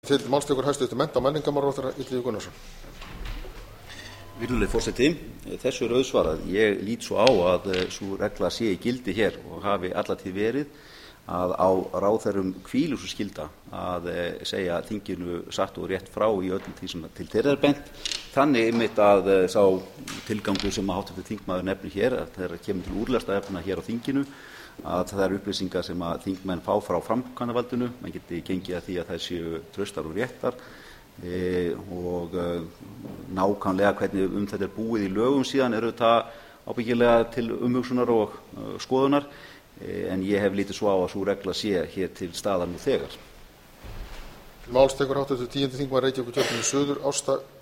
Til máls tekur hæstvirtur mennta- og menningarmálaráðherra Illugi Gunnarsson. Virðulegi forseti, þessu er auðsvarað. Ég lít svo á að sú regla sé í gildi hér og hafi alla tíð verið að á ráðherrum hvílir sú skylda að segja þinginu satt og rétt frá í öllum því sem til þeirra er bent. Þannig einmitt að sá tilgangur sem hv. Þingmaður nefnir hér, að þegar kemur til úrlausnarefna hér á þinginu, að það eru upplýsingar sem að þingmenn fá frá framkvæmdarvaldinu, mann geti gengið að því að þær séu traustar og réttar og nákvæmlega hvernig þetta er búið í lögum síðan eru þetta ábyggilega til umhugsunar og skoðunar, en ég hef lítið svo á að sú regla sé hér til staðar nú þegar. Til máls tekur háttvirtur 10. þingmaður Reykjavíkurkjördæmis suður Ásta